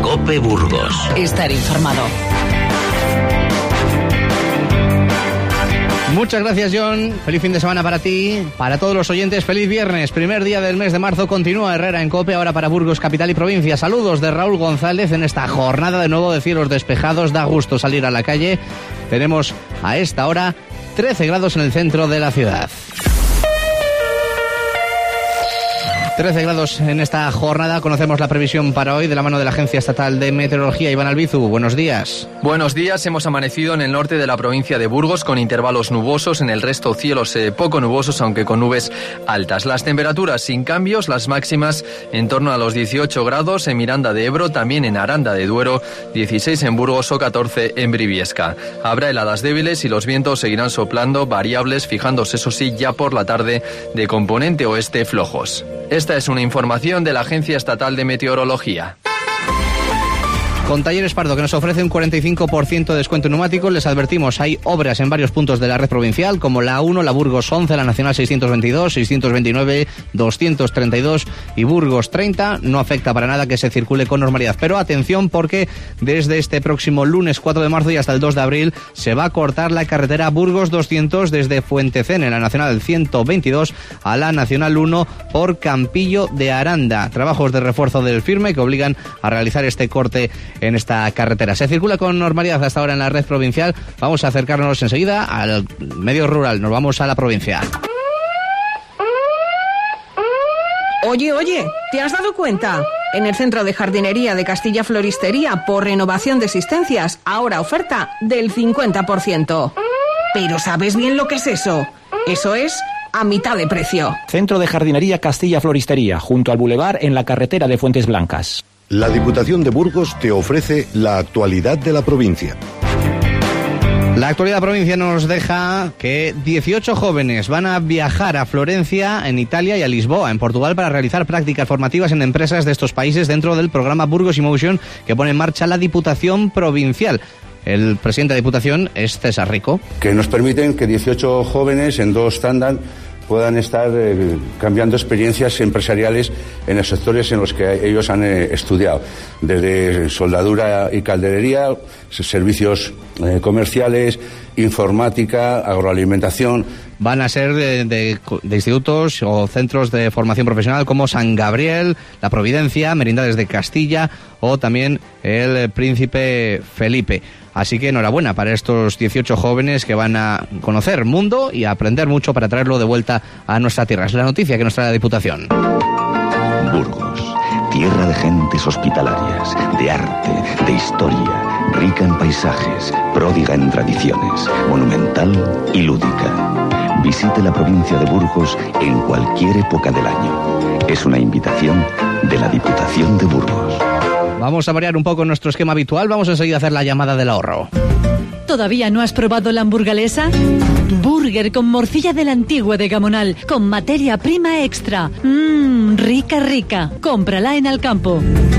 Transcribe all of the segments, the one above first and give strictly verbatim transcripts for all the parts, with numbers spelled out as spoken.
COPE Burgos. Estar informado. Muchas gracias, John. Feliz fin de semana para ti, para todos los oyentes. Feliz viernes, primer día del mes de marzo. Continúa Herrera en COPE, ahora para Burgos, capital y provincia. Saludos de Raúl González en esta jornada de nuevo de cielos despejados. Da gusto salir a la calle. Tenemos a esta hora trece grados en el centro de la ciudad. trece grados en esta jornada. Conocemos la previsión para hoy de la mano de la Agencia Estatal de Meteorología. Iván Albizu, buenos días. Buenos días. Hemos amanecido en el norte de la provincia de Burgos con intervalos nubosos. En el resto cielos eh, poco nubosos, aunque con nubes altas. Las temperaturas sin cambios, las máximas en torno a los dieciocho grados en Miranda de Ebro, también en Aranda de Duero, dieciséis en Burgos o catorce en Briviesca. Habrá heladas débiles y los vientos seguirán soplando variables, fijándose eso sí ya por la tarde de componente oeste flojos. Esta es una información de la Agencia Estatal de Meteorología. Con Talleres Pardo, que nos ofrece un cuarenta y cinco por ciento de descuento en neumáticos, les advertimos, hay obras en varios puntos de la red provincial, como la A uno, la Burgos once, la Nacional seiscientos veintidós, seiscientos veintinueve, doscientos treinta y dos y Burgos treinta. No afecta para nada que se circule con normalidad. Pero atención, porque desde este próximo lunes cuatro de marzo y hasta el dos de abril se va a cortar la carretera Burgos doscientos desde Fuentecén, en la Nacional ciento veintidós, a la Nacional uno por Campillo de Aranda. Trabajos de refuerzo del firme que obligan a realizar este corte en esta carretera. Se circula con normalidad hasta ahora en la red provincial. Vamos a acercarnos enseguida al medio rural. Nos vamos a la provincia. Oye, oye, ¿te has dado cuenta? En el Centro de Jardinería de Castilla Floristería, por renovación de existencias, ahora oferta del cincuenta por ciento. Pero ¿sabes bien lo que es eso? Eso es a mitad de precio. Centro de Jardinería Castilla Floristería, junto al Boulevard en la carretera de Fuentes Blancas. La Diputación de Burgos te ofrece la actualidad de la provincia. La actualidad de la provincia nos deja que dieciocho jóvenes van a viajar a Florencia, en Italia, y a Lisboa, en Portugal, para realizar prácticas formativas en empresas de estos países dentro del programa Burgos Emotion que pone en marcha la Diputación Provincial. El presidente de la Diputación es César Rico. Que nos permiten que dieciocho jóvenes en dos tandas puedan estar eh, cambiando experiencias empresariales en los sectores en los que ellos han eh, estudiado, desde soldadura y calderería, servicios eh, comerciales, informática, agroalimentación. Van a ser de, de, de institutos o centros de formación profesional como San Gabriel, La Providencia, Merindades de Castilla o también el Príncipe Felipe. Así que enhorabuena para estos dieciocho jóvenes que van a conocer mundo y a aprender mucho para traerlo de vuelta a nuestra tierra. Es la noticia que nos trae la Diputación. Burgos, tierra de gentes hospitalarias, de arte, de historia, rica en paisajes, pródiga en tradiciones, monumental y lúdica. Visite la provincia de Burgos en cualquier época del año. Es una invitación de la Diputación de Burgos. Vamos a variar un poco nuestro esquema habitual. Vamos enseguida a hacer la llamada del ahorro. ¿Todavía no has probado la hamburgalesa? Burger con morcilla de la Antigua de Gamonal, con materia prima extra. Mmm, rica, rica. Cómprala en Alcampo.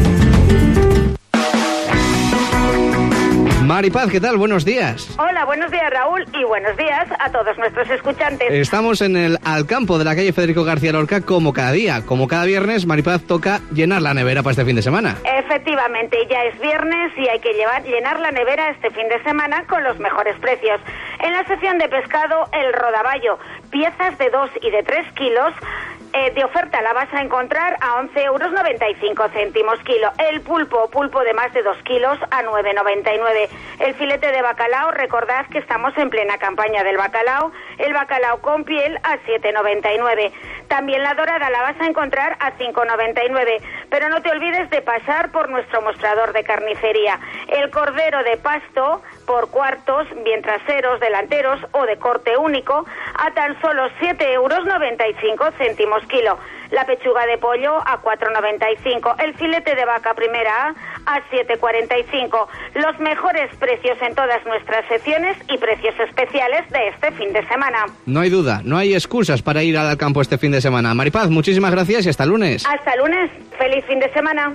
Maripaz, ¿qué tal? Buenos días. Hola, buenos días, Raúl, y buenos días a todos nuestros escuchantes. Estamos en el Alcampo de la calle Federico García Lorca, como cada día. Como cada viernes, Maripaz, toca llenar la nevera para este fin de semana. Efectivamente, ya es viernes y hay que llevar, llenar la nevera este fin de semana con los mejores precios. En la sección de pescado, el rodaballo, piezas de dos y de tres kilos, Eh, de oferta la vas a encontrar a once euros noventa y cinco céntimos kilo. El pulpo, pulpo de más de dos kilos a nueve noventa y nueve. El filete de bacalao, recordad que estamos en plena campaña del bacalao. El bacalao con piel a siete noventa y nueve. También la dorada la vas a encontrar a cinco noventa y nueve. Pero no te olvides de pasar por nuestro mostrador de carnicería. El cordero de pasto por cuartos, bien traseros, delanteros o de corte único, a tan solo siete euros noventa y cinco céntimos kilo. La pechuga de pollo a cuatro noventa y cinco. El filete de vaca primera A a siete cuarenta y cinco. Los mejores precios en todas nuestras secciones y precios especiales de este fin de semana. No hay duda, no hay excusas para ir al campo este fin de semana. Maripaz, muchísimas gracias y hasta lunes. Hasta lunes. Feliz fin de semana.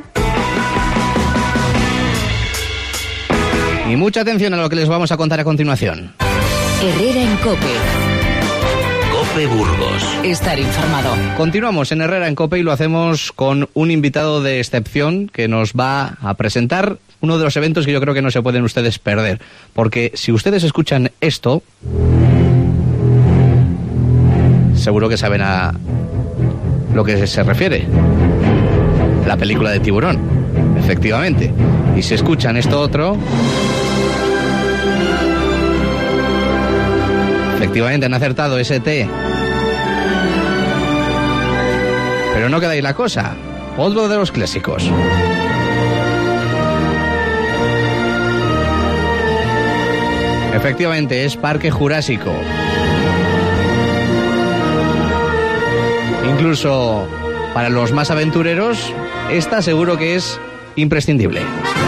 Y mucha atención a lo que les vamos a contar a continuación. Herrera en COPE. COPE COPE Burgos. Estar informado. Continuamos en Herrera en COPE y lo hacemos con un invitado de excepción que nos va a presentar uno de los eventos que yo creo que no se pueden ustedes perder. Porque si ustedes escuchan esto, seguro que saben a lo que se refiere. La película de Tiburón, efectivamente. Y si escuchan esto otro, efectivamente han acertado, ese T. Pero no queda ahí la cosa. Otro de los clásicos. Efectivamente, es Parque Jurásico. Incluso para los más aventureros, esta seguro que es imprescindible.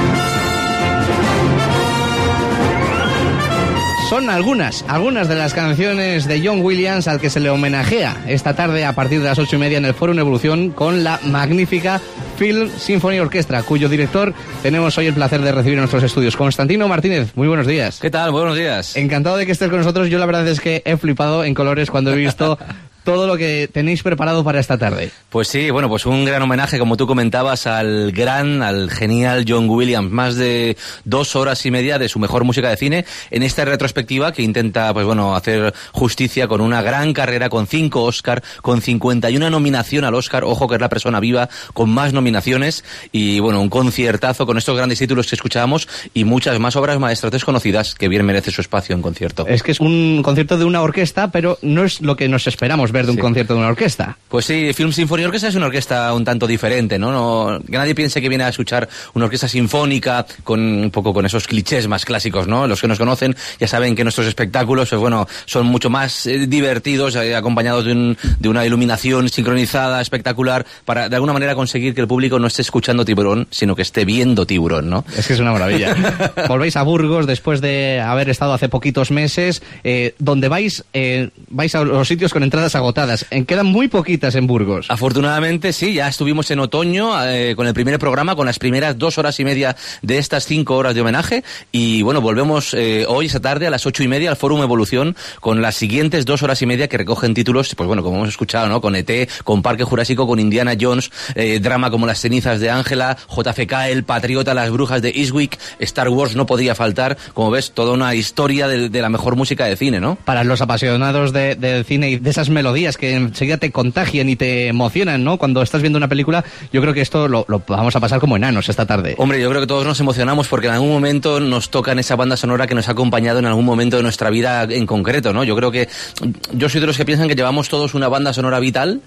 Son algunas, algunas de las canciones de John Williams al que se le homenajea esta tarde a partir de las ocho y media en el Fórum Evolución con la magnífica Film Symphony Orchestra, cuyo director tenemos hoy el placer de recibir en nuestros estudios. Constantino Martínez, muy buenos días. ¿Qué tal? Buenos días. Encantado de que estés con nosotros. Yo la verdad es que he flipado en colores cuando he visto todo lo que tenéis preparado para esta tarde. Pues sí, bueno, pues un gran homenaje, como tú comentabas, al gran, al genial John Williams. Más de dos horas y media de su mejor música de cine en esta retrospectiva que intenta, pues bueno, hacer justicia con una gran carrera, con cinco Oscar, con cincuenta y una nominación al Oscar. Ojo que es la persona viva con más nominaciones y, bueno, un conciertazo con estos grandes títulos que escuchábamos y muchas más obras maestras desconocidas que bien merece su espacio en concierto. Es que es un concierto de una orquesta, pero no es lo que nos esperamos ver de un sí. concierto de una orquesta. Pues sí, Film Symphony Orchestra es una orquesta un tanto diferente, ¿no? no que nadie piense que viene a escuchar una orquesta sinfónica con un poco con esos clichés más clásicos, ¿no? Los que nos conocen ya saben que nuestros espectáculos, pues bueno, son mucho más eh, divertidos, eh, acompañados de, un, de una iluminación sincronizada, espectacular, para de alguna manera conseguir que el público no esté escuchando Tiburón, sino que esté viendo Tiburón, ¿no? Es que es una maravilla. Volvéis a Burgos después de haber estado hace poquitos meses, eh, donde vais, eh, vais a los sitios con entradas agotadas. En, quedan muy poquitas en Burgos. Afortunadamente, sí, ya estuvimos en otoño eh, con el primer programa, con las primeras dos horas y media de estas cinco horas de homenaje, y bueno, volvemos eh, hoy, esta tarde, a las ocho y media al Fórum Evolución, con las siguientes dos horas y media que recogen títulos, pues bueno, como hemos escuchado, ¿no? Con E T, con Parque Jurásico, con Indiana Jones, eh, drama como Las cenizas de Ángela, J F K, El Patriota, Las brujas de Eastwick, Star Wars no podía faltar, como ves, toda una historia de, de la mejor música de cine, ¿no? Para los apasionados de, del cine y de esas melodías que enseguida te contagian y te emocionan, ¿no? Cuando estás viendo una película, yo creo que esto lo, lo vamos a pasar como enanos esta tarde. Hombre, yo creo que todos nos emocionamos porque en algún momento nos tocan esa banda sonora que nos ha acompañado en algún momento de nuestra vida en concreto, ¿no? Yo creo que yo soy de los que piensan que llevamos todos una banda sonora vital,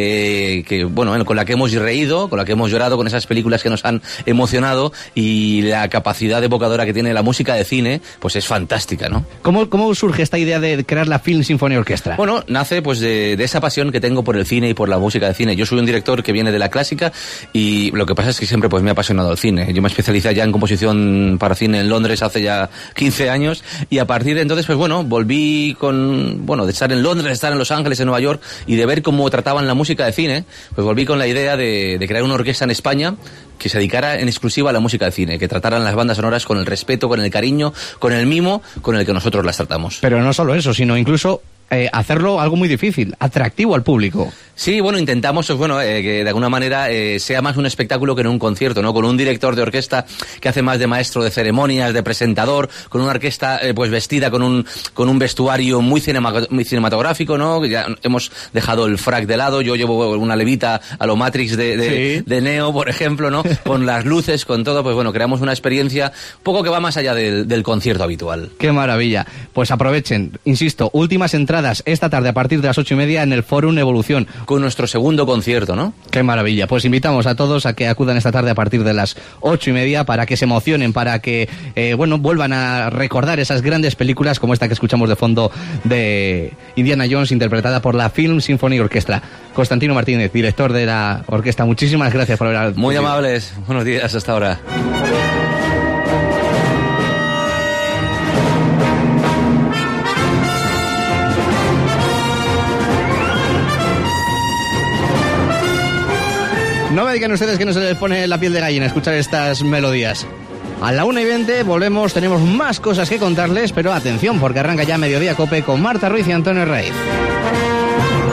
eh, que bueno, con la que hemos reído, con la que hemos llorado, con esas películas que nos han emocionado, y la capacidad evocadora que tiene la música de cine, pues es fantástica, ¿no? ¿Cómo, cómo surge esta idea de crear la Film Symphony Orchestra? Bueno, nace pues de, de esa pasión que tengo por el cine y por la música de cine. Yo soy un director que viene de la clásica y lo que pasa es que siempre pues me ha apasionado el cine. Yo me especialicé ya en composición para cine en Londres hace ya quince años, y a partir de entonces pues bueno, volví con, bueno, de estar en Londres, de estar en Los Ángeles, en Nueva York, y de ver cómo trataban la música de cine, pues volví con la idea de, de crear una orquesta en España que se dedicara en exclusiva a la música de cine, que trataran las bandas sonoras con el respeto, con el cariño, con el mimo con el que nosotros las tratamos. Pero no solo eso, sino incluso eh, hacerlo algo muy difícil, atractivo al público. Sí, bueno, intentamos pues, bueno, eh, que de alguna manera eh, sea más un espectáculo que no un concierto, ¿no? Con un director de orquesta que hace más de maestro de ceremonias, de presentador, con una orquesta eh, pues vestida con un con un vestuario muy, cinema, muy cinematográfico, ¿no? Ya hemos dejado el frac de lado, yo llevo una levita a lo Matrix de, de, sí. de Neo, por ejemplo, ¿no? Con las luces, con todo, pues bueno, creamos una experiencia poco que va más allá del, del concierto habitual. ¡Qué maravilla! Pues aprovechen, insisto, últimas entradas esta tarde a partir de las ocho y media en el Fórum Evolución. Con nuestro segundo concierto, ¿no? ¡Qué maravilla! Pues invitamos a todos a que acudan esta tarde a partir de las ocho y media para que se emocionen, para que, eh, bueno, vuelvan a recordar esas grandes películas como esta que escuchamos de fondo de Indiana Jones, interpretada por la Film Symphony Orchestra. Constantino Martínez, director de la orquesta, muchísimas gracias por haber... Muy amables. Buenos días, hasta ahora. No me digan ustedes que no se les pone la piel de gallina escuchar estas melodías. A la una y veinte volvemos, tenemos más cosas que contarles, pero atención, porque arranca ya Mediodía Cope con Marta Ruiz y Antonio Rey. Burgos.